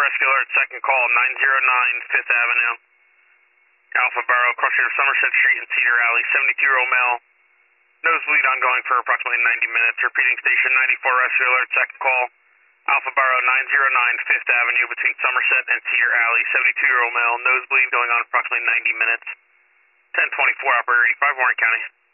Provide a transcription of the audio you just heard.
rescue alert, second call, 909 Fifth Avenue. Alpha Barrow, crossing of Somerset Street and Cedar Alley, 72-year-old male. Nosebleed ongoing for approximately 90 minutes. Repeating station 94 rescue alert, second call. Alpha Barrow, 909 Fifth Avenue between Somerset and Cedar Alley, 72-year-old male. Nosebleed going on approximately 90 minutes. 1024, operator 85, Warren County.